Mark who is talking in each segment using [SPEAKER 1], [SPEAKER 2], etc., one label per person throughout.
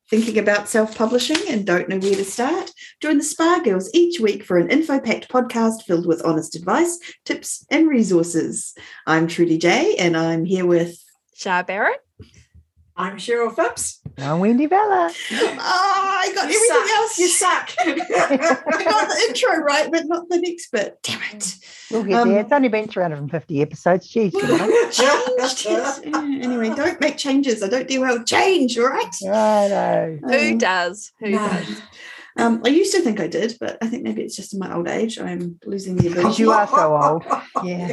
[SPEAKER 1] Thinking about self-publishing and don't know where to start? Join the Spa Girls each week for an info-packed podcast filled with honest advice, tips, and resources. I'm Trudy J, and I'm here with
[SPEAKER 2] Shah Barrett.
[SPEAKER 3] I'm Cheryl Phipps.
[SPEAKER 4] I'm Wendy Bella.
[SPEAKER 1] I got everything else.
[SPEAKER 3] You suck.
[SPEAKER 1] I got the intro right, but not the next bit. Damn it.
[SPEAKER 4] We'll get there. It's only been 350 episodes. Jeez.
[SPEAKER 1] Changed. Anyway, don't make changes. I don't do well change, all right?
[SPEAKER 4] I know.
[SPEAKER 2] Who does? Who does?
[SPEAKER 1] I used to think I did, but I think maybe it's just in my old age. I'm losing the ability.
[SPEAKER 4] Because you are so old. Yeah.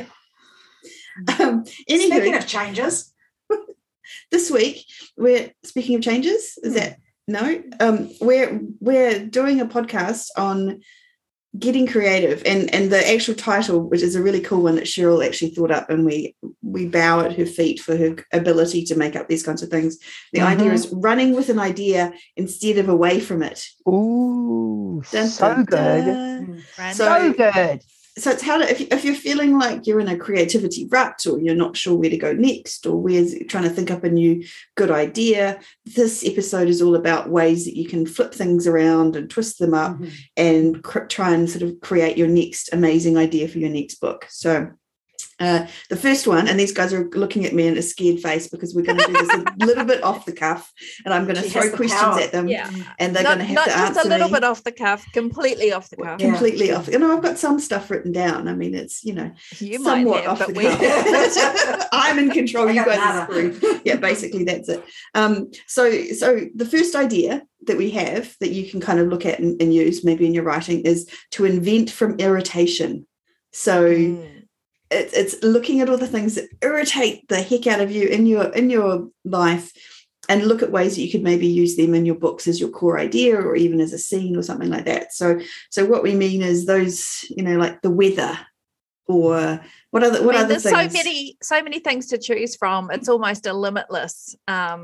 [SPEAKER 3] Speaking of changes.
[SPEAKER 1] This week, we're speaking of changes. Is that no? We're doing a podcast on getting creative, and the actual title, which is a really cool one that Cheryl actually thought up, and we bow at her feet for her ability to make up these kinds of things. The idea is running with an idea instead of away from it.
[SPEAKER 4] Ooh,
[SPEAKER 1] Dun,
[SPEAKER 4] so
[SPEAKER 1] dun,
[SPEAKER 4] good.
[SPEAKER 1] dun.
[SPEAKER 4] So good.
[SPEAKER 1] So it's how to, if you're feeling like you're in a creativity rut, or you're not sure where to go next, or trying to think up a new good idea, this episode is all about ways that you can flip things around and twist them up and try and sort of create your next amazing idea for your next book. So the first one, and these guys are looking at me in a scared face because we're going to do this a little bit off the cuff, and I'm going to throw questions at them, and they're going to have to answer
[SPEAKER 2] just a little
[SPEAKER 1] me.
[SPEAKER 2] bit off the cuff, completely off the cuff.
[SPEAKER 1] Completely off. I've got some stuff written down. I mean, it's,
[SPEAKER 2] you
[SPEAKER 1] somewhat
[SPEAKER 2] might have,
[SPEAKER 1] off
[SPEAKER 2] but
[SPEAKER 1] the cuff. I'm in control. You guys are screwed. Yeah, basically that's it. So the first idea that we have that you can kind of look at and use maybe in your writing is to invent from irritation. So it's looking at all the things that irritate the heck out of you in your life, and look at ways that you could maybe use them in your books as your core idea, or even as a scene or something like that. So what we mean is those, like the weather, or what other
[SPEAKER 2] there's
[SPEAKER 1] things?
[SPEAKER 2] so many things to choose from. It's almost a limitless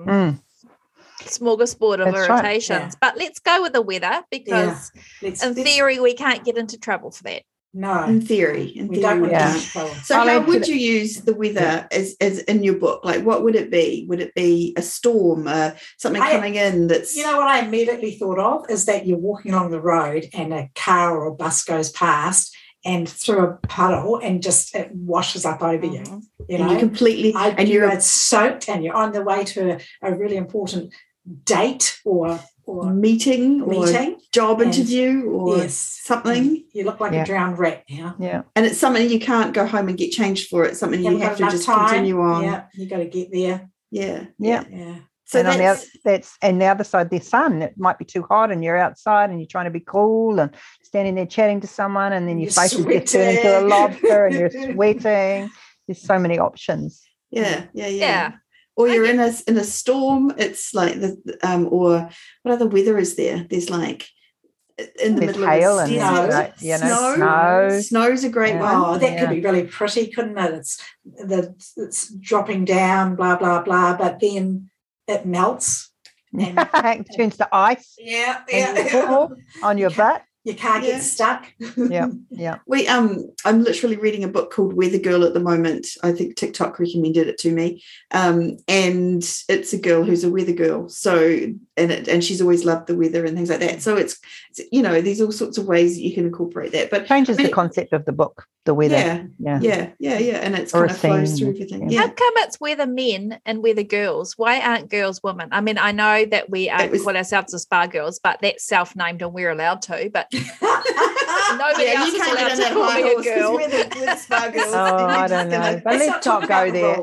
[SPEAKER 2] smorgasbord of
[SPEAKER 4] That's
[SPEAKER 2] irritations.
[SPEAKER 3] Right. Yeah.
[SPEAKER 2] But let's go with the weather, because in theory we can't get into trouble for that.
[SPEAKER 3] No.
[SPEAKER 1] In theory
[SPEAKER 3] we don't.
[SPEAKER 4] Yeah.
[SPEAKER 1] So how would you use the weather as in your book? Like, what would it be? Would it be a storm, something coming in that's...
[SPEAKER 3] You know what I immediately thought of is that you're walking along the road and a car or a bus goes past and through a puddle and just it washes up over you.
[SPEAKER 1] And you completely...
[SPEAKER 3] you're soaked and you're on the way to a really important date or
[SPEAKER 1] meeting or job interview or something.
[SPEAKER 3] And you look like a drowned rat now.
[SPEAKER 4] Yeah.
[SPEAKER 1] And it's something you can't go home and get changed for. It's something you have to just continue on.
[SPEAKER 3] Yeah, you got to get there.
[SPEAKER 1] Yeah.
[SPEAKER 4] So and on the other side, the sun, it might be too hot and you're outside and you're trying to be cool and standing there chatting to someone, and then your face will get turned into a lobster and you're sweating. There's so many options.
[SPEAKER 1] Yeah. Or you're in a storm. It's like or what other weather is there? There's like in the middle
[SPEAKER 4] hail
[SPEAKER 1] of
[SPEAKER 4] the
[SPEAKER 1] snow. Snow's a great one.
[SPEAKER 3] Oh, that could be really pretty, couldn't it? It's dropping down, blah blah blah, but then it melts and
[SPEAKER 4] it turns to ice. On your butt.
[SPEAKER 3] Your car gets stuck.
[SPEAKER 4] Yeah.
[SPEAKER 1] I'm literally reading a book called Weather Girl at the moment. I think TikTok recommended it to me, and it's a girl who's a weather girl. So and she's always loved the weather and things like that. So it's there's all sorts of ways that you can incorporate that. But
[SPEAKER 4] changes the concept of the book, the weather.
[SPEAKER 1] Yeah, and it's kind of flows through everything.
[SPEAKER 2] How come it's weather men and weather girls? Why aren't girls women? I mean, I know that we call ourselves the Spa Girls, but that's self-named and we're allowed to. But nobody else is allowed to call me a girl.
[SPEAKER 1] We're the Spa Girls.
[SPEAKER 4] I don't know. But let's not go there.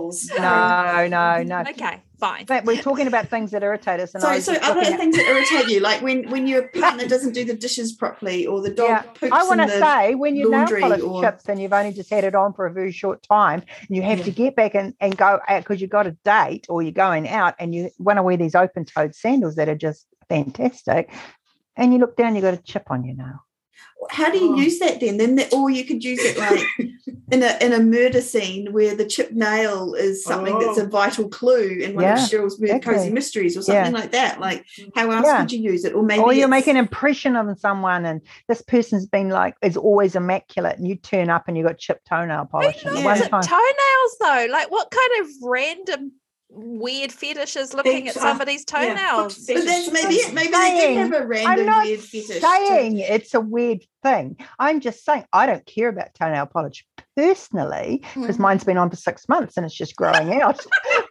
[SPEAKER 4] No.
[SPEAKER 2] Okay, fine.
[SPEAKER 4] But we're talking about things that irritate us. And
[SPEAKER 1] so other things that irritate you, like when your partner doesn't do the dishes properly, or the dog poops.
[SPEAKER 4] I want to say, when your nail polish chips and you've only just had it on for a very short time, and you have to get back and go out because you've got a date or you're going out and you want to wear these open-toed sandals that are just fantastic, and you look down, you've got a chip on your nail.
[SPEAKER 1] How do you use that then? Or you could use it like in a murder scene where the chipped nail is something that's a vital clue in one of Cheryl's Cozy Mysteries or something like that. Like, how else would you use it? Or
[SPEAKER 4] you make an impression on someone, and this person's been is always immaculate, and you turn up and you've got chipped toenail polish.
[SPEAKER 2] Toenails though, like what kind of random weird fetishes looking at somebody's toenails.
[SPEAKER 1] But that's maybe it. Maybe they do have a random weird fetish.
[SPEAKER 4] I'm not saying it's a weird thing. I'm just saying I don't care about toenail polish personally because mine's been on for 6 months and it's just growing out.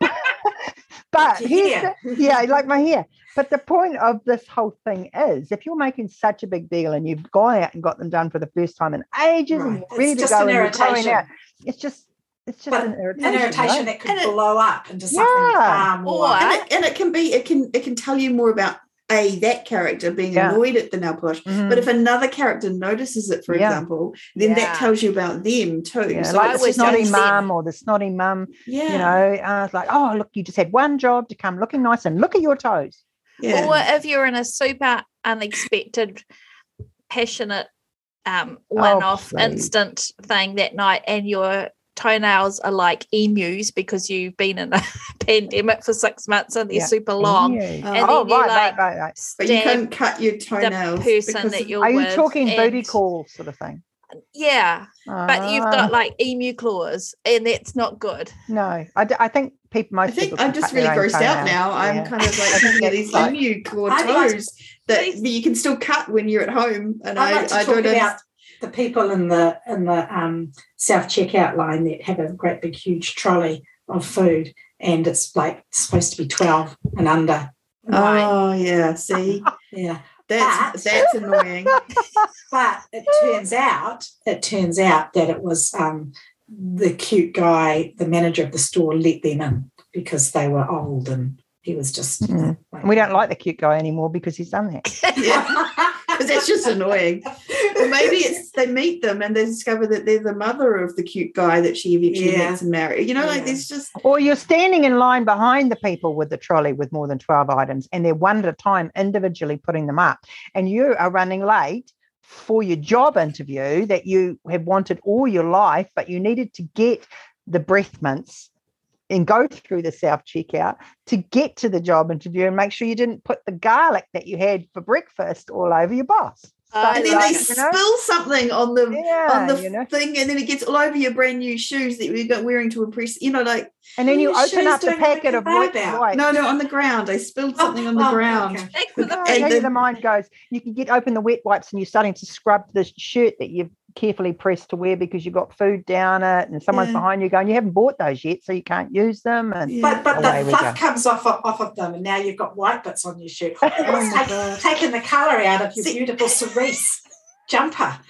[SPEAKER 4] But like my hair. But the point of this whole thing is if you're making such a big deal and you've gone out and got them done for the first time in ages and ready to go and you're going out, it's just an irritation,
[SPEAKER 3] that could blow up into something far more.
[SPEAKER 1] And it can tell you more about that character being annoyed at the nail polish. But if another character notices it, for example, then that tells you about them too.
[SPEAKER 4] Yeah, so like the snotty mum or the snotty mum. Yeah. You know, it's like, oh, look, you just had one job to come looking nice and look at your toes.
[SPEAKER 2] Yeah. Or if you're in a super unexpected, passionate, one-off instant thing that night and your toenails are like emus because you've been in a pandemic for 6 months and they're super long. And then
[SPEAKER 1] right. But you can't cut your toenails.
[SPEAKER 2] The person that you're
[SPEAKER 4] with.
[SPEAKER 2] Are
[SPEAKER 4] you talking booty call sort of thing?
[SPEAKER 2] Yeah. But you've got like emu claws and that's not good.
[SPEAKER 4] No. I think people
[SPEAKER 1] I'm just really grossed out now. I'm kind of like looking at these emu claw toes that you can still cut when you're at home. And I don't know.
[SPEAKER 3] The people in the self checkout line that have a great big huge trolley of food and it's like supposed to be 12 and under.
[SPEAKER 1] Oh yeah, see, that's annoying.
[SPEAKER 3] But it turns out that it was the cute guy, the manager of the store, let them in because they were old and he was just.
[SPEAKER 4] We don't like the cute guy anymore because he's done that.
[SPEAKER 1] Yeah. Because that's just annoying. Or maybe they meet them and they discover that they're the mother of the cute guy that she eventually meets and marries. You know, like there's just...
[SPEAKER 4] Or you're standing in line behind the people with the trolley with more than 12 items and they're one at a time individually putting them up. And you are running late for your job interview that you have wanted all your life, but you needed to get the breath mints and go through the self-checkout to get to the job interview and make sure you didn't put the garlic that you had for breakfast all over your boss.
[SPEAKER 1] And then they spill something on the thing and then it gets all over your brand new shoes that you've got wearing to impress, like.
[SPEAKER 4] And then you open up the packet of white.
[SPEAKER 1] No, on the ground. They spilled something on the ground.
[SPEAKER 4] Okay. And the mind goes, you can open the wet wipes and you're starting to scrub the shirt that you've carefully pressed to wear because you've got food down it and someone's behind you going, you haven't bought those yet, so you can't use them. And
[SPEAKER 3] But the fluff comes off of them and now you've got white bits on your shirt. It's taken the colour out of your beautiful cerise jumper.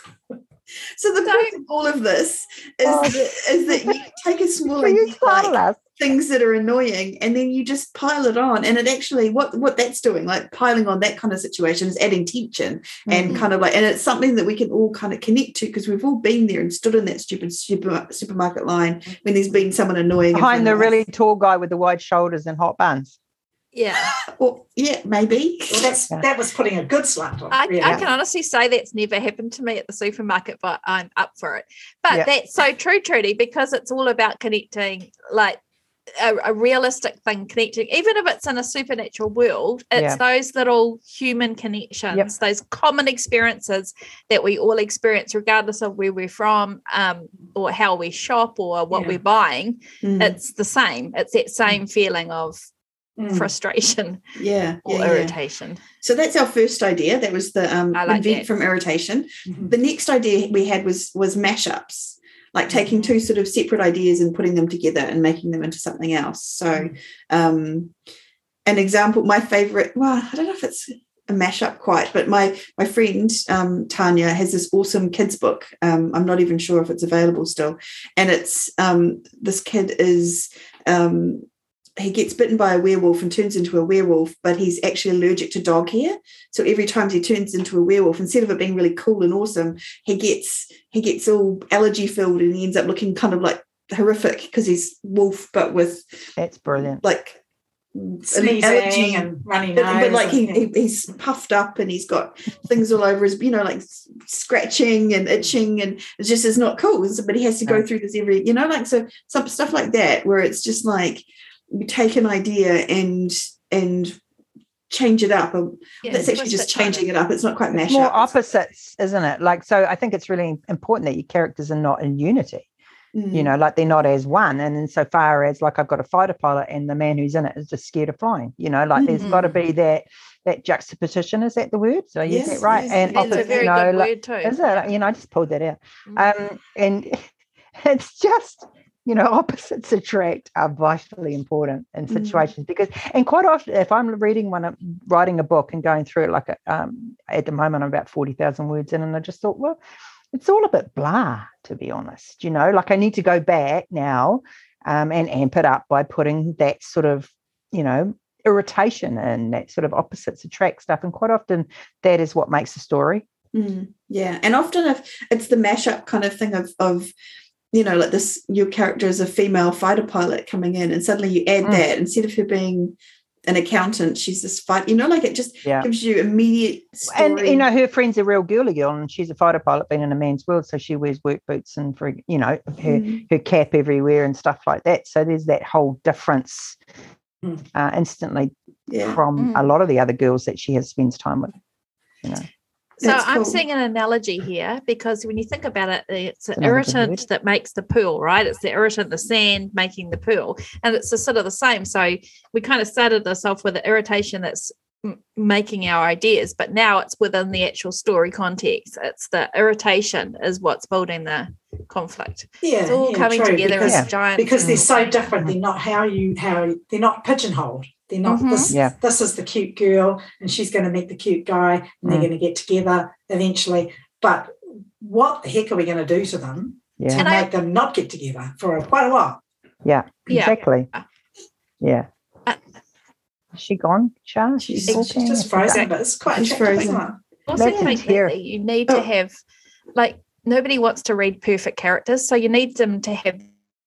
[SPEAKER 1] So the point of all of this is that you take a small things that are annoying and then you just pile it on, and it actually what that's doing, like piling on that kind of situation, is adding tension and kind of like, and it's something that we can all kind of connect to because we've all been there and stood in that stupid supermarket line when there's been someone annoying
[SPEAKER 4] behind the really tall guy with the wide shoulders and hot buns.
[SPEAKER 2] Yeah.
[SPEAKER 1] Well, maybe.
[SPEAKER 3] Well, that was putting a good slant on.
[SPEAKER 2] I can honestly say that's never happened to me at the supermarket, but I'm up for it. But that's so true, Trudy, because it's all about connecting, like a realistic thing, connecting, even if it's in a supernatural world, it's those little human connections, those common experiences that we all experience, regardless of where we're from, or how we shop or what we're buying. It's the same. It's that same feeling of frustration or irritation.
[SPEAKER 1] So that's our first idea. That was the invent from irritation. The next idea we had was mashups, like taking two sort of separate ideas and putting them together and making them into something else. So an example, my favorite, well, I don't know if it's a mashup quite, but my friend Tanya has this awesome kids book. I'm not even sure if it's available still. And it's this kid is he gets bitten by a werewolf and turns into a werewolf, but he's actually allergic to dog hair. So every time he turns into a werewolf, instead of it being really cool and awesome, he gets all allergy filled and he ends up looking kind of like horrific because he's wolf, but with
[SPEAKER 4] that's brilliant,
[SPEAKER 1] like
[SPEAKER 3] sneezing and runny nose,
[SPEAKER 1] but like he's puffed up and he's got things all over his, like scratching and itching, and it just is not cool. But he has to go through this every, like, so some stuff like that where it's just like, we take an idea and change it up. That's actually just changing it up. It's not quite mashup.
[SPEAKER 4] More opposites, isn't it? Like, so I think it's really important that your characters are not in unity. You know, like they're not as one. And insofar as like I've got a fighter pilot and the man who's in it is just scared of flying, you know, like there's got to be that juxtaposition. Is that the word? So yes, is that right?
[SPEAKER 2] Yes, and that's a very good word too.
[SPEAKER 4] Is it? You know, I just pulled that out. And it's just, you know, opposites attract are vitally important in situations because, and quite often, if I'm writing a book and going through it, like at the moment, I'm about 40,000 words in, and I just thought, well, it's all a bit blah, to be honest. You know, like I need to go back now and amp it up by putting that sort of, you know, irritation and that sort of opposites attract stuff. And quite often that is what makes a story.
[SPEAKER 1] Yeah. And often if it's the mashup kind of thing of you know, like this, your character is a female fighter pilot coming in and suddenly you add that instead of her being an accountant, she's this fight, you know, like it just gives you immediate story.
[SPEAKER 4] And, you know, her friend's a real girly girl and she's a fighter pilot being in a man's world. So she wears work boots and, you know, her cap everywhere and stuff like that. So there's that whole difference instantly from a lot of the other girls that she spends time with, you know.
[SPEAKER 2] So I'm seeing an analogy here because when you think about it, it's an irritant that makes the pool, right? It's the irritant, the sand making the pool. And it's sort of the same. So we kind of started this off with the irritation that's making our ideas, but now it's within the actual story context. It's the irritation is what's building the conflict.
[SPEAKER 3] Yeah,
[SPEAKER 2] it's all coming together as a giant.
[SPEAKER 3] Because they're so different. They're not they're not pigeonholed. They're not this is the cute girl and she's going to meet the cute guy and they're going to get together eventually. But what the heck are we going to do to them to make them not get together for quite a while?
[SPEAKER 4] Yeah, exactly. Yeah. Is she gone, Char?
[SPEAKER 3] She's just frozen, but it's quite frozen.
[SPEAKER 2] I also think that you need to have, like, nobody wants to read perfect characters, so you need them to have.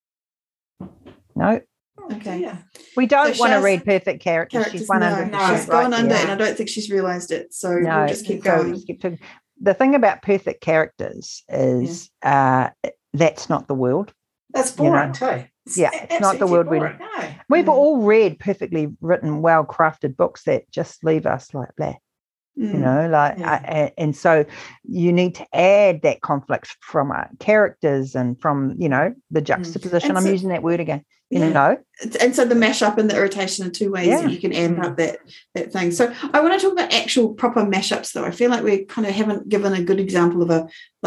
[SPEAKER 4] No.
[SPEAKER 1] Okay. Yeah.
[SPEAKER 4] We don't want to read perfect characters. She's 100%.
[SPEAKER 1] She's gone under, and I don't think she's realised it. So we'll just keep going.
[SPEAKER 4] The thing about perfect characters is that's not the world.
[SPEAKER 3] That's boring too.
[SPEAKER 4] It's not the world we've all read perfectly written, well-crafted books that just leave us like that. You know, like, and so you need to add that conflict from characters and from, you know, the juxtaposition. I'm using that word again. You know,
[SPEAKER 1] and so the mashup and the irritation are two ways that you can amp up that thing. So I want to talk about actual proper mashups, though. I feel like we kind of haven't given a good example of a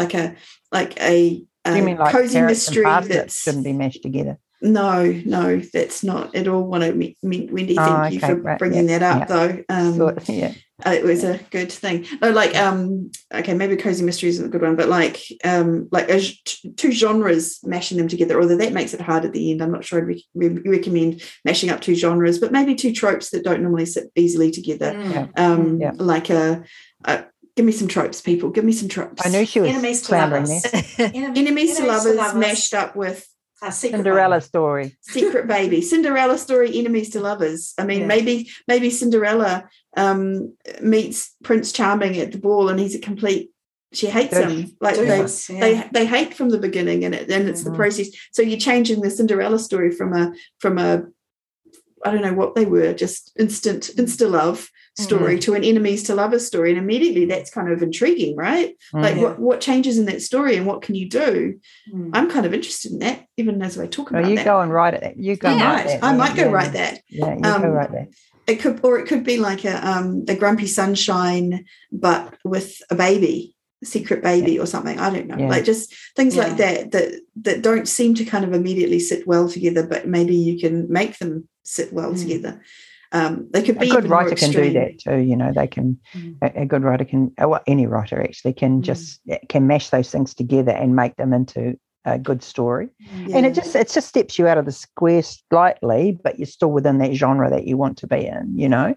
[SPEAKER 1] cozy mystery that
[SPEAKER 4] shouldn't be mashed together.
[SPEAKER 1] No, that's not at all what I meant, Wendy. Thank you for bringing that up, though. It was a good thing. No, like, maybe cozy mystery isn't a good one, but like two genres, mashing them together, although that makes it hard at the end. I'm not sure I'd recommend mashing up two genres, but maybe two tropes that don't normally sit easily together. Like give me some tropes, people. Give me some tropes.
[SPEAKER 4] I knew she was
[SPEAKER 3] enemies to lovers.
[SPEAKER 1] Enemies to lovers mashed up with
[SPEAKER 4] Cinderella story,
[SPEAKER 1] secret baby, Cinderella story, enemies to lovers. I mean, maybe Cinderella meets Prince Charming at the ball, and he's a complete. She hates him. Like they hate from the beginning, and it's the process. So you're changing the Cinderella story from a I don't know what they were, just insta love story to an enemies to lovers story, and immediately that's kind of intriguing, right? Like what changes in that story and what can you do? I'm kind of interested in that, even as I talk about that.
[SPEAKER 4] You go and write it. You go.
[SPEAKER 1] I might go write that.
[SPEAKER 4] Yeah, you go write that.
[SPEAKER 1] It could be like a Grumpy Sunshine, but with a baby. Secret baby or something, I don't know, like just things like that don't seem to kind of immediately sit well together, but maybe you can make them sit well together. They could be
[SPEAKER 4] a good writer can do that too, you know. They can a good writer can, any writer actually can just can mash those things together and make them into a good story. And it just steps you out of the square slightly, but you're still within that genre that you want to be in, you know.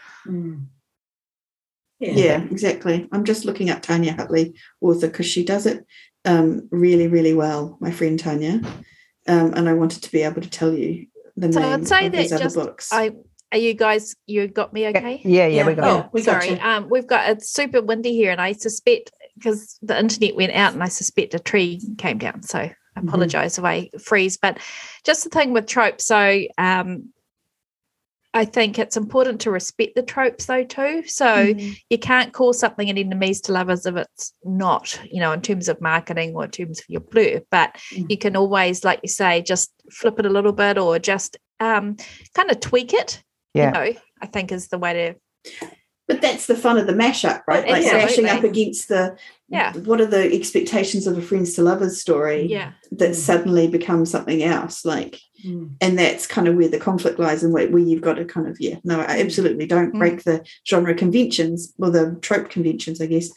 [SPEAKER 1] Yeah, exactly. I'm just looking up Tanya Hutley, author, because she does it really, really well, my friend Tanya. And I wanted to be able to tell you the name
[SPEAKER 2] I'd say
[SPEAKER 1] of
[SPEAKER 2] that
[SPEAKER 1] these other books.
[SPEAKER 2] Are you guys, you got me okay?
[SPEAKER 4] Yeah, we got
[SPEAKER 3] you.
[SPEAKER 2] Sorry. We've got, it's super windy here, and I suspect, because the internet went out, and I suspect a tree came down. So I apologise if I freeze. But just the thing with tropes, so I think it's important to respect the tropes though too. So you can't call something an enemies to lovers if it's not, in terms of marketing or in terms of your blurb, but you can always, like you say, just flip it a little bit or just kind of tweak it. I think is the way to.
[SPEAKER 1] But that's the fun of the mashup, right? Like mashing up against what are the expectations of a friends to lovers story that suddenly becomes something else, like, and that's kind of where the conflict lies and where you've got to kind of, I absolutely don't break the genre conventions or the trope conventions, I guess,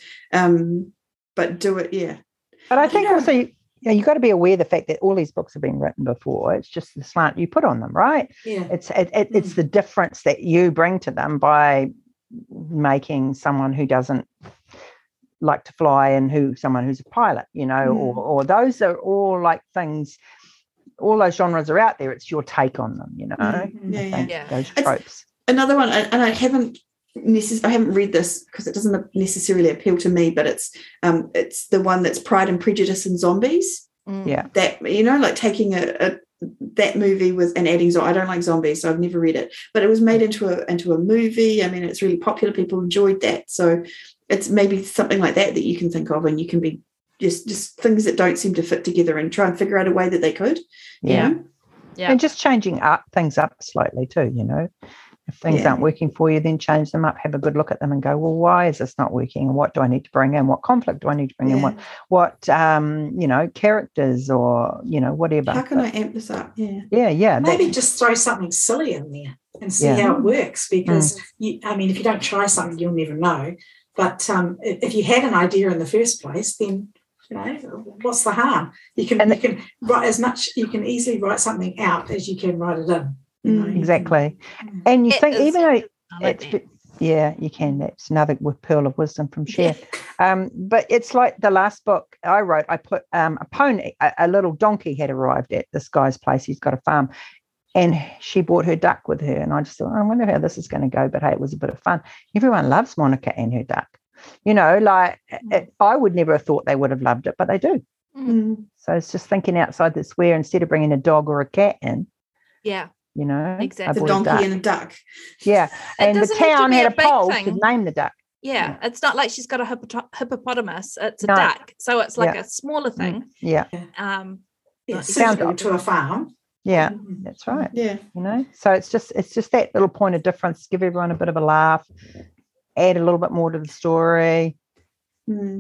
[SPEAKER 1] but do it,
[SPEAKER 4] But I think also you've got to be aware of the fact that all these books have been written before. It's just the slant you put on them, right?
[SPEAKER 3] Yeah.
[SPEAKER 4] It's the difference that you bring to them by making someone who doesn't like to fly and someone who's a pilot, or those are all like things, all those genres are out there. It's your take on them, those tropes.
[SPEAKER 1] Another one, and I haven't read this because it doesn't necessarily appeal to me, but it's the one that's Pride and Prejudice and Zombies. That, like taking that movie and adding I don't like zombies, so I've never read it, but it was made into a movie. I mean, it's really popular, people enjoyed that, so it's maybe something like that you can think of, and you can be just things that don't seem to fit together and try and figure out a way that they could.
[SPEAKER 4] And just changing things up slightly too. If things aren't working for you, then change them up, have a good look at them and go, well, why is this not working? And what do I need to bring in? What conflict do I need to bring in? What characters or, whatever.
[SPEAKER 1] How can I amp this up?
[SPEAKER 4] Yeah.
[SPEAKER 3] Maybe just throw something silly in there and see how it works, because, if you don't try something, you'll never know. But if you had an idea in the first place, then, what's the harm? You can write as much, you can easily write something out as you can write it in.
[SPEAKER 4] Exactly. And you think, even though you can, that's another pearl of wisdom from Cher. But it's like the last book I wrote, I put a pony, a little donkey had arrived at this guy's place. He's got a farm, and she brought her duck with her, and I just thought, I wonder how this is going to go, but hey, it was a bit of fun. Everyone loves Monica and her duck. I would never have thought they would have loved it, but they do. So it's just thinking outside the square instead of bringing a dog or a cat in.
[SPEAKER 2] Exactly.
[SPEAKER 1] The donkey and a duck.
[SPEAKER 4] And the town had a poll to name the duck.
[SPEAKER 2] It's not like she's got a hippopotamus, it's a duck, so it's like a smaller thing.
[SPEAKER 3] Suitable to a farm.
[SPEAKER 4] That's right. So it's just that little point of difference, give everyone a bit of a laugh, add a little bit more to the story.
[SPEAKER 1] And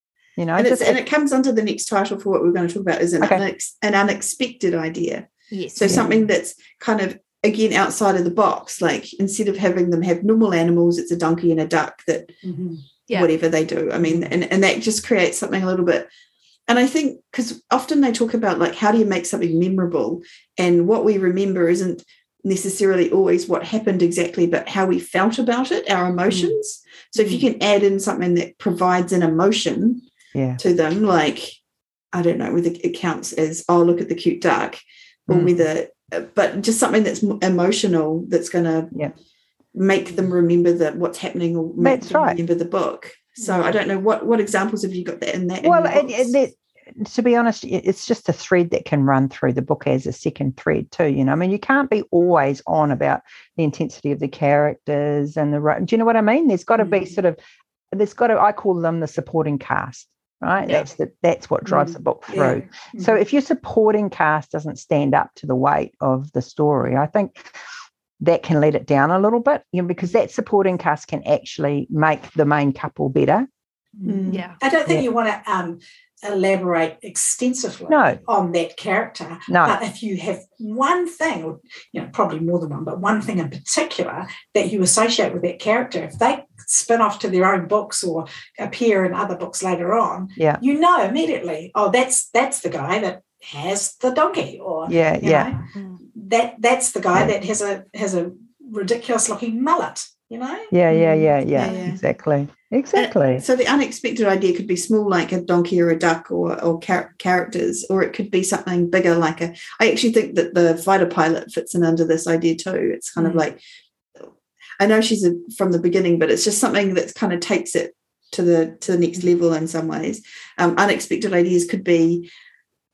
[SPEAKER 1] it comes under the next title for what we're going to talk about, is an unexpected idea.
[SPEAKER 2] Yes.
[SPEAKER 1] So something that's kind of, again, outside of the box, like instead of having them have normal animals, it's a donkey and a duck that whatever they do. I mean, and that just creates something a little bit. And I think, because often they talk about, like, how do you make something memorable? And what we remember isn't necessarily always what happened exactly, but how we felt about it, our emotions. So if you can add in something that provides an emotion to them, like, I don't know, whether it counts as, oh, look at the cute duck, or but just something that's emotional, that's going to make them remember what's happening, or make them remember the book. So I don't know, what examples have you got that in that?
[SPEAKER 4] Well, to be honest, it's just a thread that can run through the book as a second thread too. I mean, you can't be always on about the intensity of the characters and do you know what I mean? There's got to be I call them the supporting cast. Right, that's what drives the book through. So if your supporting cast doesn't stand up to the weight of the story, I think that can let it down a little bit, because that supporting cast can actually make the main couple better.
[SPEAKER 3] I don't think you want to elaborate extensively on that character. But if you have one thing, or probably more than one, but one thing in particular that you associate with that character, if they spin off to their own books or appear in other books later on, you know immediately, oh, that's the guy that has the donkey, or that's the guy that has a ridiculous looking mullet.
[SPEAKER 4] Exactly.
[SPEAKER 1] So the unexpected idea could be small, like a donkey or a duck, or characters, or it could be something bigger, like I actually think that the fighter pilot fits in under this idea too. It's kind of like, I know she's from the beginning, but it's just something that kind of takes it to the next level in some ways. Unexpected ideas could be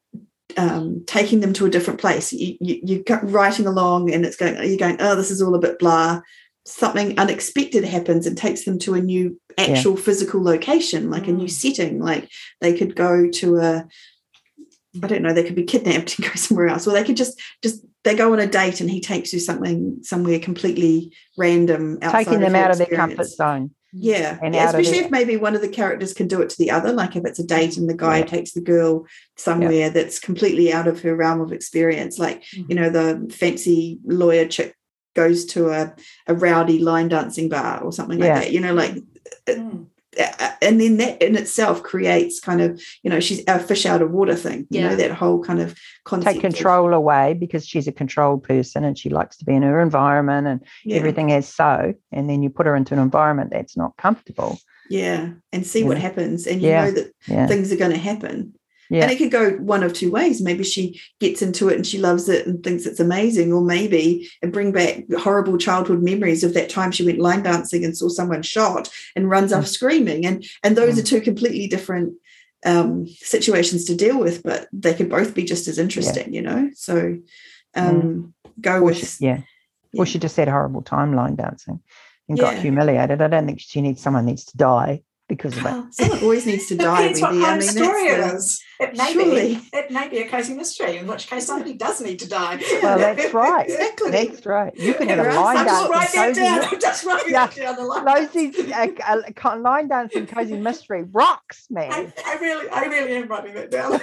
[SPEAKER 1] taking them to a different place. You're writing along and you're going, oh, this is all a bit blah. Something unexpected happens and takes them to a new actual physical location, like a new setting. Like they could go to I don't know, they could be kidnapped and go somewhere else, or they could just they go on a date and he takes you somewhere completely random,
[SPEAKER 4] taking them out of their comfort zone.
[SPEAKER 1] Yeah, and especially if maybe one of the characters can do it to the other, like if it's a date and the guy takes the girl somewhere that's completely out of her realm of experience, like the fancy lawyer chick goes to a rowdy line dancing bar or something like that, and then that in itself creates kind of, she's a fish out of water thing, that whole kind of concept.
[SPEAKER 4] Take control away because she's a controlled person and she likes to be in her environment and everything is so, and then you put her into an environment that's not comfortable.
[SPEAKER 1] Yeah, and see what happens, and you know that things are going to happen. Yeah. And it could go one of two ways. Maybe she gets into it and she loves it and thinks it's amazing, or maybe it bring back horrible childhood memories of that time she went line dancing and saw someone shot and runs off screaming. And those are two completely different situations to deal with, but they could both be just as interesting, So go with...
[SPEAKER 4] Or she just had a horrible time line dancing and got humiliated. I don't think someone needs to die because of it.
[SPEAKER 1] Someone always needs to die.
[SPEAKER 3] Depends what kind of story it is. It may be a cozy mystery, in which case somebody does need to die.
[SPEAKER 4] Well, that's right. Exactly. That's right. You can have a line dancing.
[SPEAKER 3] Just write that down the line.
[SPEAKER 4] Line dancing cozy mystery rocks, man.
[SPEAKER 3] I really am writing that down.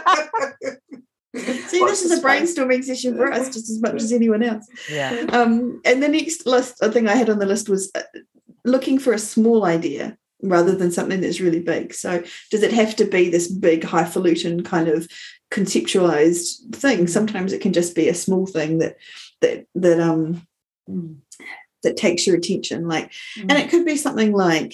[SPEAKER 1] See, this is a brainstorming session for us just as much as anyone else.
[SPEAKER 4] Yeah.
[SPEAKER 1] And the next thing I had on the list was looking for a small idea rather than something that's really big. So does it have to be this big highfalutin kind of conceptualized thing? Sometimes it can just be a small thing that takes your attention, and it could be something like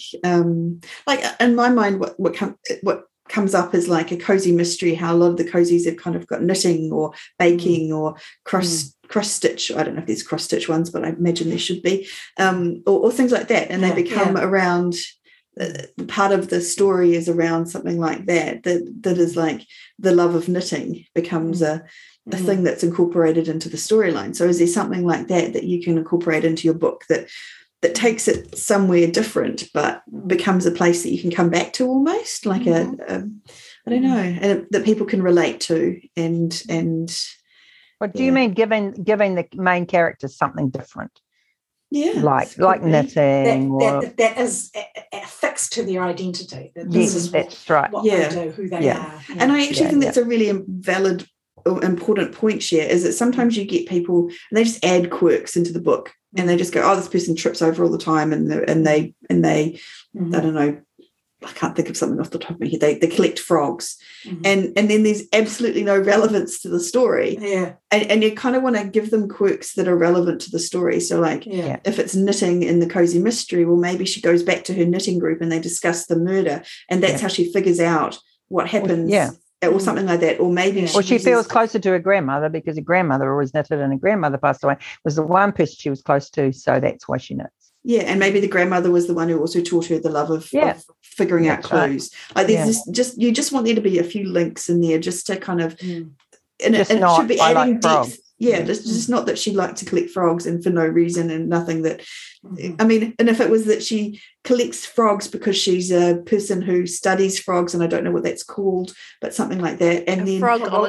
[SPEAKER 1] in my mind what comes up is like a cozy mystery, how a lot of the cozies have kind of got knitting or baking or cross stitch. I don't know if there's cross stitch ones, but I imagine there should be, or things like that, and they become around part of the story is around something like that is like the love of knitting becomes a thing that's incorporated into the storyline. So is there something like that you can incorporate into your book that takes it somewhere different but becomes a place that you can come back to, almost like I don't know, and that people can relate to and
[SPEAKER 4] what do you mean giving the main character something different?
[SPEAKER 1] Yeah,
[SPEAKER 4] like knitting
[SPEAKER 3] that is affixed to their identity.
[SPEAKER 4] That's right.
[SPEAKER 3] What they do, who they are. Yeah.
[SPEAKER 1] And I actually think that's a really valid, important point, Cher, is that sometimes you get people and they just add quirks into the book and they just go, oh, this person trips over all the time, and they I don't know, I can't think of something off the top of my head. They collect frogs, and then there's absolutely no relevance to the story.
[SPEAKER 3] Yeah,
[SPEAKER 1] and you kind of want to give them quirks that are relevant to the story. So, if it's knitting in the cozy mystery, well, maybe she goes back to her knitting group and they discuss the murder, and that's how she figures out what happens. Or something like that, or maybe
[SPEAKER 4] she feels closer to her grandmother because her grandmother always knitted, and her grandmother passed away. Was the one person she was close to, so that's why she knits.
[SPEAKER 1] Yeah, and maybe the grandmother was the one who also taught her the love of figuring out clues. Right. Like there's you just want there to be a few links in there just to kind of, and it should be adding depth. Yeah, just not that she liked to collect frogs and for no reason, and nothing that, I mean, and if it was that she collects frogs because she's a person who studies frogs, and I don't know what that's called, but something like that, and then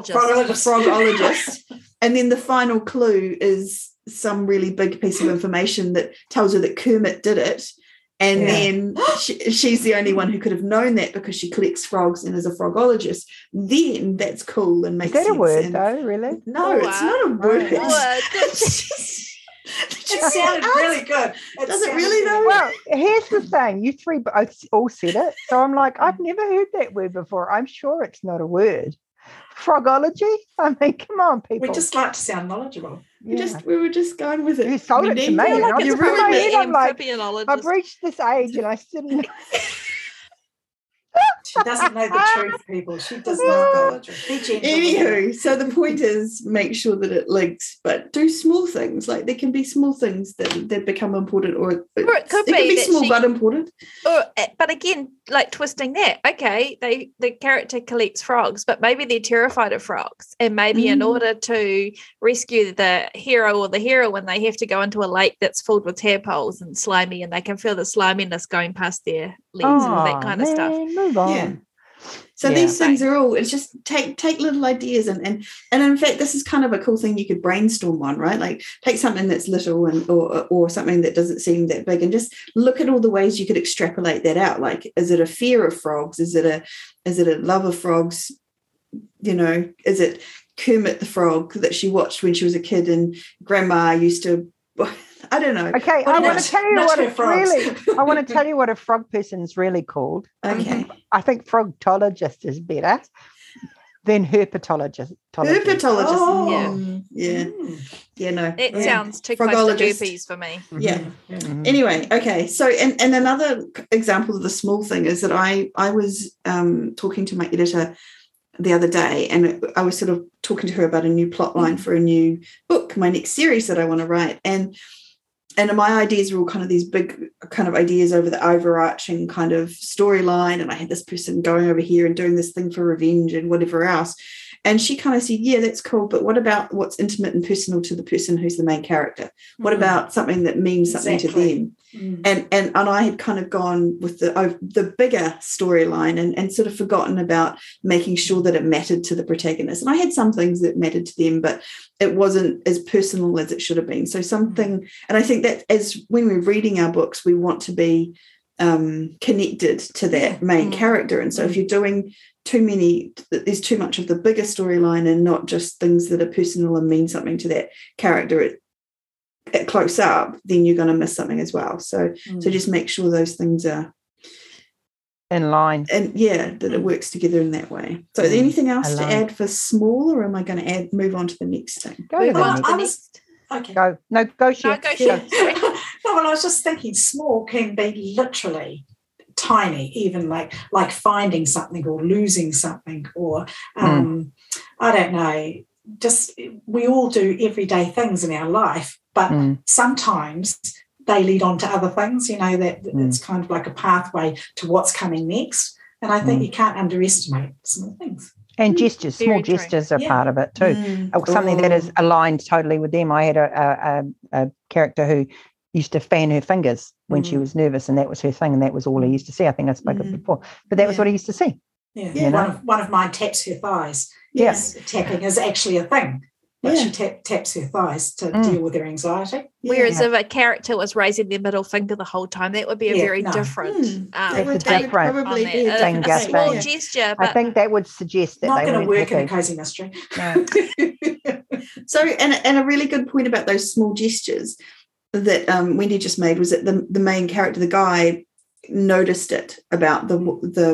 [SPEAKER 1] frogologist, and then the final clue is some really big piece of information that tells her that Kermit did it, and then she's the only one who could have known that because she collects frogs and is a frogologist. Then that's cool and makes sense.
[SPEAKER 4] Is that a word though, really?
[SPEAKER 1] No, it's not a word.
[SPEAKER 3] It sounded really good.
[SPEAKER 1] Does it really though?
[SPEAKER 4] Well, here's the thing. You three both all said it. So I'm like, I've never heard that word before. I'm sure it's not a word. Frogology? I mean, come on, people.
[SPEAKER 3] We just like to sound knowledgeable.
[SPEAKER 1] We were just going with it.
[SPEAKER 4] You sold it to me. I'm like, I've reached this age and I still
[SPEAKER 3] She doesn't know the truth, people. She does not know the truth. Be gentle.
[SPEAKER 1] Anywho, so the point is make sure that it links, but do small things. Like there can be small things that become important, or it could be small but important.
[SPEAKER 2] But again, like twisting that. Okay, the character collects frogs, but maybe they're terrified of frogs, and maybe in order to rescue the hero or the heroine, they have to go into a lake that's filled with tadpoles and slimy, and they can feel the sliminess going past their legs and all that kind of stuff.
[SPEAKER 4] Move on.
[SPEAKER 1] Yeah. So these things are all, it's just take little ideas and in fact this is kind of a cool thing you could brainstorm on, right? Like take something that's little and or something that doesn't seem that big and just look at all the ways you could extrapolate that out. Like, is it a fear of frogs? Is it a love of frogs? You know, is it Kermit the Frog that she watched when she was a kid and grandma used to, I don't know.
[SPEAKER 4] Okay, I want to tell you what it's really. I want to tell you what a frog person's really called.
[SPEAKER 1] Okay,
[SPEAKER 4] I think frogologist is better than herpetologist.
[SPEAKER 1] Herpetologist.
[SPEAKER 2] Oh.
[SPEAKER 1] Yeah. No.
[SPEAKER 2] It sounds too close to herpes for me.
[SPEAKER 1] Yeah. Anyway, okay. So, and another example of the small thing is that I was talking to my editor the other day, and I was sort of talking to her about a new plot line for a new book, my next series that I want to write, and my ideas were all kind of these big kind of ideas over the overarching kind of storyline, and I had this person going over here and doing this thing for revenge and whatever else. And she kind of said, yeah, that's cool, but what about what's intimate and personal to the person who's the main character? What about something that means something to them? And I had kind of gone with the bigger storyline and sort of forgotten about making sure that it mattered to the protagonist. And I had some things that mattered to them, but it wasn't as personal as it should have been. So something, and I think that as when we're reading our books, we want to be connected to that main character. And so if you're doing there's too much of the bigger storyline and not just things that are personal and mean something to that character at close up, then you're going to miss something as well. So just make sure those things are
[SPEAKER 4] in line,
[SPEAKER 1] and that it works together in that way. So is there anything else to add for small, or am I going to move on to the next thing?
[SPEAKER 2] Go to the next.
[SPEAKER 3] Okay.
[SPEAKER 4] Go. No, go, Chef.
[SPEAKER 2] No, go, Chef.
[SPEAKER 3] No, well, I was just thinking small can be literally tiny, even like finding something or losing something, or I don't know, just we all do everyday things in our life, but sometimes they lead on to other things, you know, that it's kind of like a pathway to what's coming next. And I think you can't underestimate small things.
[SPEAKER 4] And gestures, small gestures are part of it too. Something that is aligned totally with them. I had a character who used to fan her fingers when she was nervous, and that was her thing, and that was all he used to see. I think I spoke of it before, but that was what he used to see.
[SPEAKER 3] Yeah, you know? one of mine taps her thighs.
[SPEAKER 4] Yes,
[SPEAKER 3] tapping is actually a thing. But she taps her thighs to deal with her anxiety.
[SPEAKER 2] Whereas if a character was raising their middle finger the whole time, that would be a very different.
[SPEAKER 1] Probably
[SPEAKER 2] a small gesture. But
[SPEAKER 4] I think that would suggest that
[SPEAKER 3] not
[SPEAKER 4] they
[SPEAKER 3] going to work
[SPEAKER 4] happy.
[SPEAKER 3] in a cozy mystery.
[SPEAKER 4] No.
[SPEAKER 1] So, and a really good point about those small gestures that Wendy just made was that the main character, the guy, noticed it about the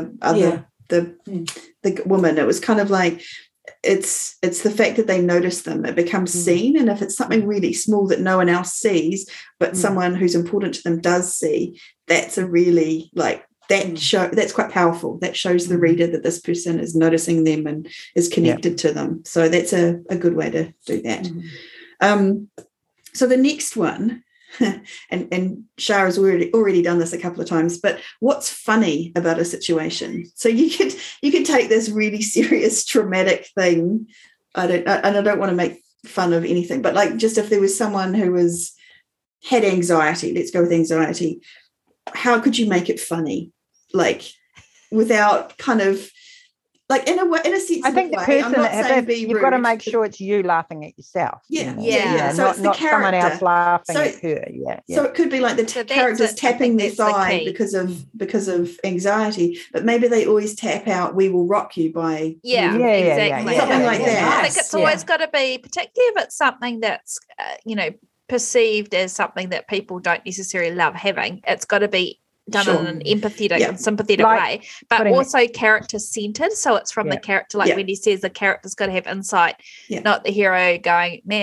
[SPEAKER 1] woman. It was kind of like it's the fact that they notice them. It becomes seen, and if it's something really small that no one else sees, but someone who's important to them does see, that's a really that's quite powerful. That shows the reader that this person is noticing them and is connected to them. So that's a good way to do that. So the next one, and Shara's already done this a couple of times, but what's funny about a situation? So you could take this really serious traumatic thing. I don't want to make fun of anything, but like just if there was someone who had anxiety, let's go with anxiety, how could you make it funny? Like without kind of like in a sense.
[SPEAKER 4] I think the person you've got to make sure it's you laughing at yourself.
[SPEAKER 1] Yeah. So
[SPEAKER 4] not someone else laughing at her.
[SPEAKER 1] So it could be like the character's tapping their thigh because of anxiety, but maybe they always tap out "We Will Rock You" by
[SPEAKER 2] exactly
[SPEAKER 1] something like that.
[SPEAKER 2] I think it's always got to be, particularly if it's something that's perceived as something that people don't necessarily love having. It's got to be done in an empathetic and sympathetic way, but also character centered. So it's from the character, like when he says the character's got to have insight, not the hero going, man, look,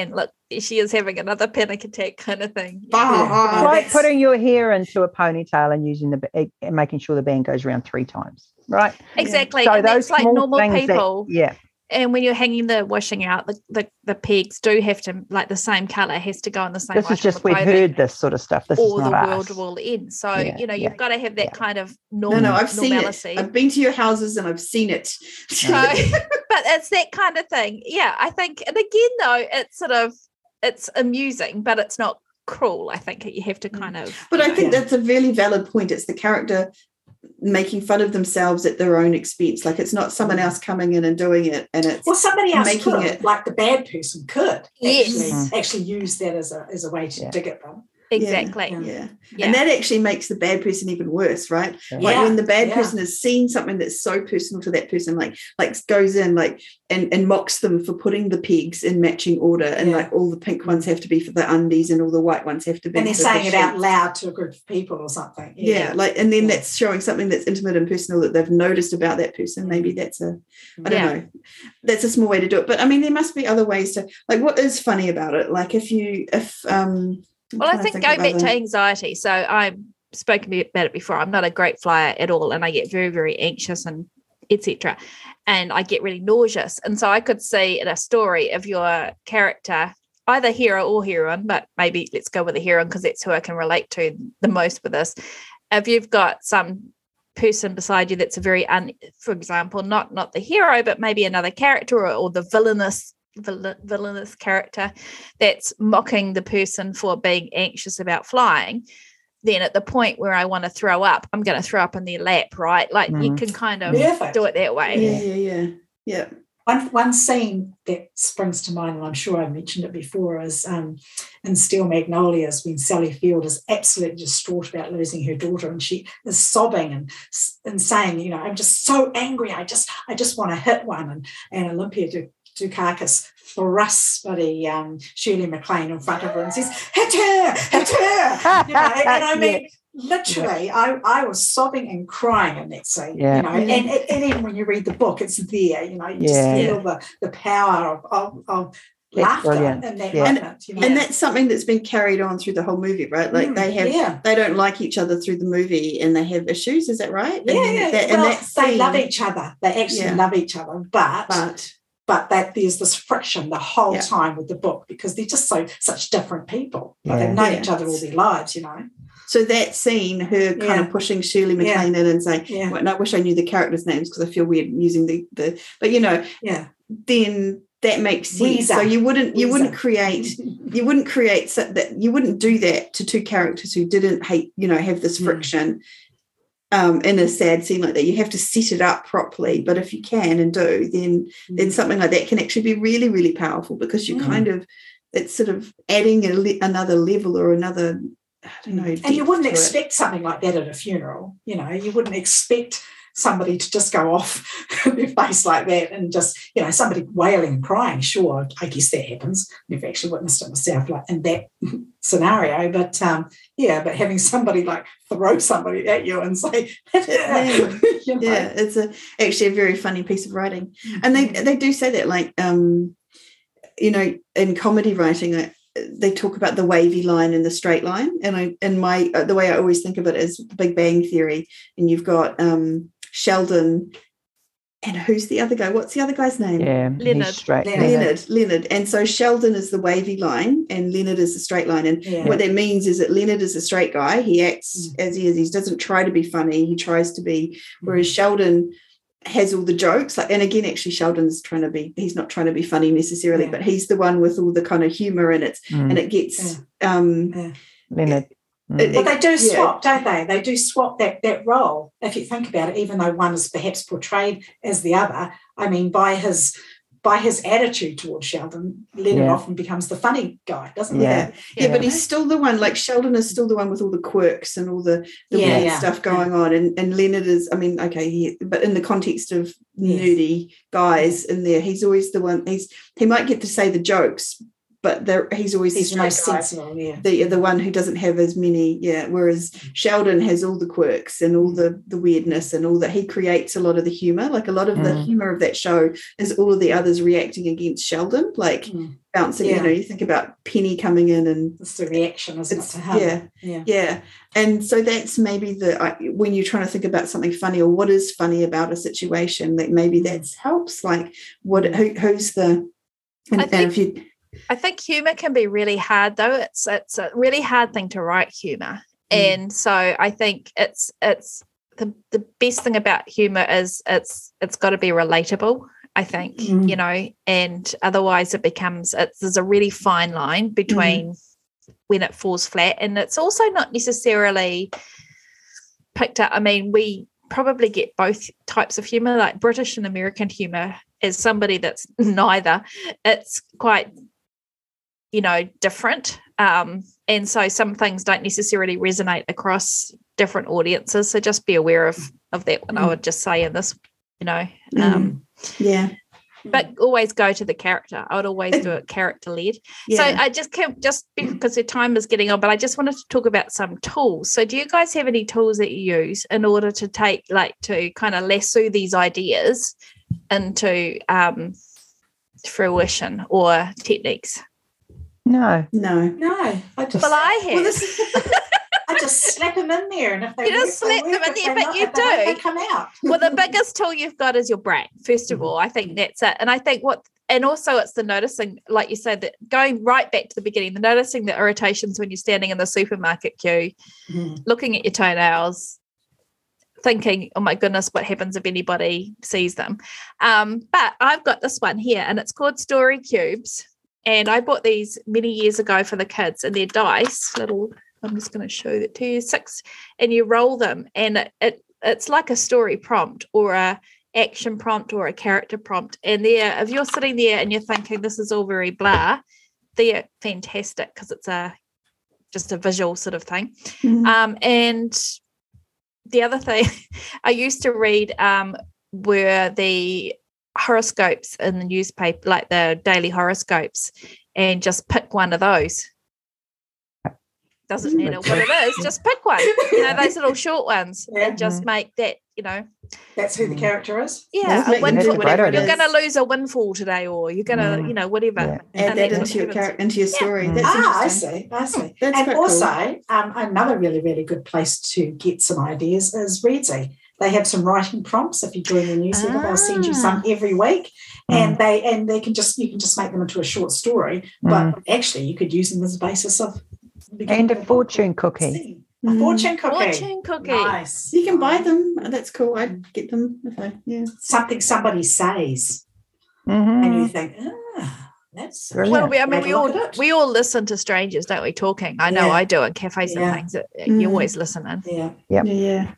[SPEAKER 2] she is having another panic attack kind of thing.
[SPEAKER 4] It's like putting your hair into a ponytail and using and making sure the band goes around 3 times, right?
[SPEAKER 2] Exactly.
[SPEAKER 4] So
[SPEAKER 2] and
[SPEAKER 4] those
[SPEAKER 2] that's like normal people.
[SPEAKER 4] And
[SPEAKER 2] when you're hanging the washing out, the pegs do have to, like, the same colour has to go in the same.
[SPEAKER 4] This is just, we've heard this sort of stuff. This
[SPEAKER 2] or
[SPEAKER 4] is not
[SPEAKER 2] the
[SPEAKER 4] us.
[SPEAKER 2] world will end. So, you've got to have that kind of normality.
[SPEAKER 1] No, I've seen it. I've been to your houses and I've seen it.
[SPEAKER 2] So, but it's that kind of thing. Yeah, I think, and again, though, it's amusing, but it's not cruel. I think you have to kind of.
[SPEAKER 1] But I think that's a really valid point. It's the character making fun of themselves at their own expense. Like, it's not someone else coming in and doing it, and it's
[SPEAKER 3] somebody else
[SPEAKER 1] making
[SPEAKER 3] could,
[SPEAKER 1] it.
[SPEAKER 3] like the bad person could actually use that as a way to dig at them.
[SPEAKER 2] Exactly.
[SPEAKER 1] Yeah. And that actually makes the bad person even worse, right? Like when the bad person has seen something that's so personal to that person, like goes in and mocks them for putting the pegs in matching order, and like all the pink ones have to be for the undies and all the white ones have to be.
[SPEAKER 3] And they're saying it out loud to a group of people or something.
[SPEAKER 1] And then that's showing something that's intimate and personal that they've noticed about that person. Maybe that's I don't know. That's a small way to do it. But I mean, there must be other ways to, like, what is funny about it? Like I think
[SPEAKER 2] going back to anxiety. So I've spoken about it before. I'm not a great flyer at all, and I get very, very anxious and etc. And I get really nauseous. And so I could see in a story of your character, either hero or heroine, but maybe let's go with the heroine because that's who I can relate to the most with this. If you've got some person beside you that's a very, for example, not the hero, but maybe another character or the villainous character that's mocking the person for being anxious about flying, then at the point where I want to throw up, I'm going to throw up in their lap, right? Like you can kind of do it that way.
[SPEAKER 1] Yeah.
[SPEAKER 3] One scene that springs to mind, and I'm sure I mentioned it before, is in Steel Magnolias when Sally Field is absolutely distraught about losing her daughter, and she is sobbing and saying, I'm just so angry. I just want to hit one. And Olympia Dukakis thrusts buddy Shirley MacLaine in front of her and says, hit her. And I mean, literally, I was sobbing and crying in that scene. And even when you read the book, it's there. You just feel the power of laughter in that moment.
[SPEAKER 1] And that's something that's been carried on through the whole movie, right? Like they don't like each other through the movie, and they have issues. Is that right?
[SPEAKER 3] They love each other. They actually love each other, but that there's this friction the whole time with the book because they're just such different people. They've known each other all their lives,
[SPEAKER 1] So that scene, her kind of pushing Shirley MacLaine in and saying, and I wish I knew the characters' names because I feel weird using the then that makes sense. So you wouldn't create that, you wouldn't do that to two characters who didn't have this friction. In a sad scene like that, you have to set it up properly. But if you can and do, then something like that can actually be really, really powerful because you it's sort of adding another level or another, I don't know.
[SPEAKER 3] And you wouldn't expect something like that at a funeral. You wouldn't expect somebody to just go off their face like that and just, somebody wailing and crying. Sure, I guess that happens. I've actually witnessed it myself, like in that scenario. But but having somebody like throw somebody at you and say,
[SPEAKER 1] it's actually a very funny piece of writing. And they do say that, like, in comedy writing, they talk about the wavy line and the straight line. And the way I always think of it is the Big Bang Theory. And you've got Sheldon, and who's the other guy? What's the other guy's name? Leonard. And so Sheldon is the wavy line and Leonard is the straight line. And what that means is that Leonard is a straight guy. He acts as he is. He doesn't try to be funny. He tries to be, whereas Sheldon has all the jokes. And again, actually, Sheldon's he's not trying to be funny necessarily, but he's the one with all the kind of humor in it. And it gets
[SPEAKER 4] Leonard.
[SPEAKER 3] But they do swap, don't they? They do swap that role, if you think about it, even though one is perhaps portrayed as the other. I mean, by his attitude towards Sheldon, Leonard often becomes the funny guy, doesn't he?
[SPEAKER 1] But he's still the one, like Sheldon is still the one with all the quirks and all the weird stuff going on. And Leonard is, but in the context of nerdy guys in there, he's always the one, he might get to say the jokes, but he's always
[SPEAKER 3] the most sensible,
[SPEAKER 1] the one who doesn't have as many, whereas Sheldon has all the quirks and all the weirdness and all that. He creates a lot of the humor. Like a lot of the humor of that show is all of the others reacting against Sheldon, like bouncing, you think about Penny coming in and
[SPEAKER 3] it's the reaction, isn't it, to him?
[SPEAKER 1] Yeah. And so that's maybe when you're trying to think about something funny or what is funny about a situation, that maybe that helps, like who's the
[SPEAKER 2] I think humor can be really hard, though. It's a really hard thing to write humor, and so I think it's the best thing about humor is it's got to be relatable. I think and otherwise it becomes there's a really fine line between when it falls flat, and it's also not necessarily picked up. I mean, we probably get both types of humor, like British and American humor. As somebody that's neither, it's quite different, and so some things don't necessarily resonate across different audiences, so just be aware of that one. I would just say in this, but always go to the character. I would always do it character led. So I just because the time is getting on, but I just wanted to talk about some tools. So do you guys have any tools that you use in order to to kind of lasso these ideas into fruition, or techniques?
[SPEAKER 4] No.
[SPEAKER 3] I have. I just slap them in there, and if they
[SPEAKER 2] slap them in there, but you do.
[SPEAKER 3] They come out.
[SPEAKER 2] Well, the biggest tool you've got is your brain. First of all, I think that's it, and I think and also it's the noticing, like you said, that going right back to the beginning, the noticing the irritations when you're standing in the supermarket queue, looking at your toenails, thinking, oh my goodness, what happens if anybody sees them? But I've got this one here, and it's called Story Cubes, and I bought these many years ago for the kids, and they're dice, I'm just going to show that to you, 6, and you roll them, and it's like a story prompt or a action prompt or a character prompt, and if you're sitting there and you're thinking this is all very blah, they're fantastic because it's just a visual sort of thing. And the other thing I used to read were the horoscopes in the newspaper, like the daily horoscopes, and just pick one of those. Doesn't matter what it is, just pick one. Those little short ones, and just make that.
[SPEAKER 3] That's who the character is.
[SPEAKER 2] Yeah, a windfall. You're going to lose a windfall today, or you're going to, whatever.
[SPEAKER 1] Yeah. Add that into your story. That's interesting.
[SPEAKER 3] I see. And also, another really, really good place to get some ideas is Readsy. They have some writing prompts. If you join the newsletter, they'll send you some every week, and you can just make them into a short story. But actually, you could use them as a basis of.
[SPEAKER 4] And a fortune cookie.
[SPEAKER 3] A fortune cookie.
[SPEAKER 2] Fortune cookie.
[SPEAKER 3] Nice.
[SPEAKER 1] You can buy them. That's cool. I'd get them
[SPEAKER 3] something somebody says, and you think, that's
[SPEAKER 4] brilliant.
[SPEAKER 2] Well, I mean, we all listen to strangers, don't we? Talking. I know I do in cafes and things. You're always listening.
[SPEAKER 1] Yeah.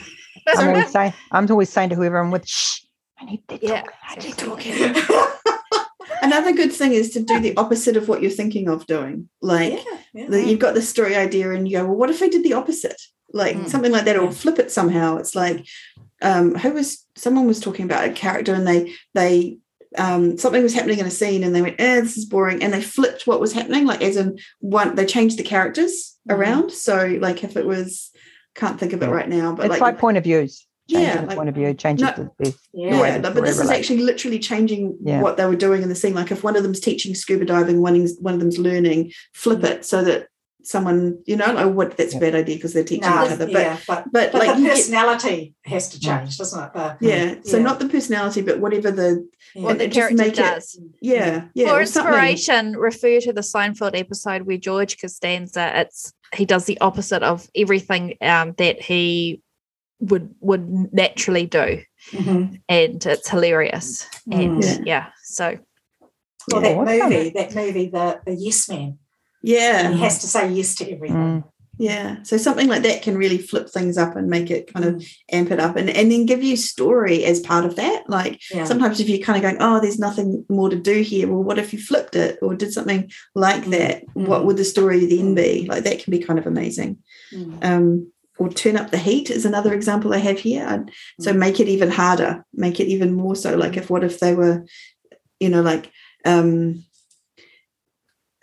[SPEAKER 4] I'm always saying to whoever I'm with, shh, I need to talk.
[SPEAKER 1] I need to talk. Another good thing is to do the opposite of what you're thinking of doing. Like you've got the story idea and you go, well, what if I did the opposite? Like something like that, or flip it somehow. It's like someone was talking about a character, and they something was happening in a scene, and they went, this is boring, and they flipped what was happening, like as in they changed the characters around. So like if it was, can't think of it right now, but
[SPEAKER 4] it's like point of views.
[SPEAKER 1] Point
[SPEAKER 4] of view changes but
[SPEAKER 1] this is actually literally changing what they were doing in the scene. Like if one of them's teaching scuba diving, one of them's learning, flip it so that someone, that's a bad idea because they're teaching each other. But like
[SPEAKER 3] the personality has to change, doesn't it?
[SPEAKER 1] So not the personality, but whatever
[SPEAKER 2] what the character does. For inspiration, refer to the Seinfeld episode where George Costanza, he does the opposite of everything that he would naturally do, and it's hilarious. And so
[SPEAKER 3] that movie, the Yes Man, he has to say yes to everything.
[SPEAKER 1] So something like that can really flip things up and make it kind of amp it up, and then give you story as part of that. Like sometimes if you're kind of going, oh, there's nothing more to do here, well, what if you flipped it or did something like that? What would the story then be? Like that can be kind of amazing. Or turn up the heat is another example I have here. So make it even harder, make it even more so. Like what if they were,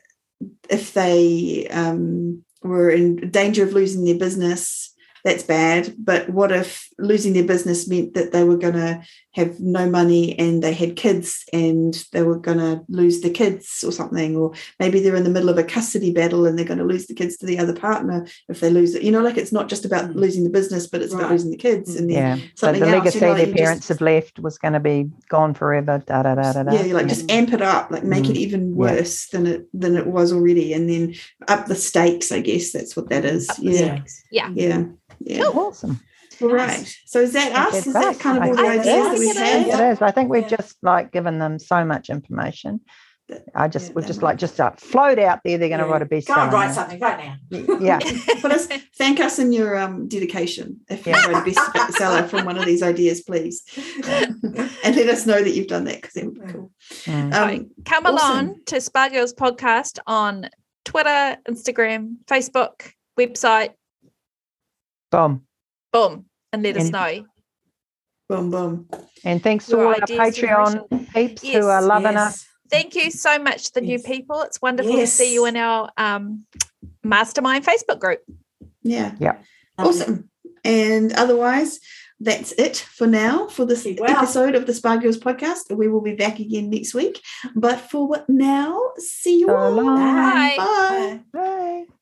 [SPEAKER 1] if they were in danger of losing their business, that's bad. But what if losing their business meant that they were going to have no money and they had kids and they were going to lose the kids or something? Or maybe they're in the middle of a custody battle and they're going to lose the kids to the other partner if they lose it. Like it's not just about losing the business, but it's about losing the kids. And then something
[SPEAKER 4] so the
[SPEAKER 1] else,
[SPEAKER 4] legacy their parents have left was going to be gone forever.
[SPEAKER 1] Just amp it up, like make it even worse than it was already, and then up the stakes. I guess that's what that is. Yeah.
[SPEAKER 4] Awesome.
[SPEAKER 1] All right. So is that us? Is that kind of all the ideas that we've had?
[SPEAKER 4] It is. I think we've just given them so much information. We've just float out there. They're going to write a bestseller.
[SPEAKER 3] Go and write something right now.
[SPEAKER 4] Yeah.
[SPEAKER 1] Thank us in your dedication if you write a bestseller from one of these ideas, please, and let us know that you've done that because that would be cool.
[SPEAKER 2] Come along to Spa Girls Podcast on Twitter, Instagram, Facebook, website.
[SPEAKER 4] Boom,
[SPEAKER 2] and let us know.
[SPEAKER 1] Boom.
[SPEAKER 4] And thanks to all our Patreon peeps who are loving us.
[SPEAKER 2] Thank you so much to the new people. It's wonderful to see you in our Mastermind Facebook group.
[SPEAKER 1] Yeah. Awesome. And otherwise, that's it for now for this episode of the Spa Girls Podcast. We will be back again next week. But for now, see you all.
[SPEAKER 2] Bye.
[SPEAKER 1] Bye.
[SPEAKER 4] Bye.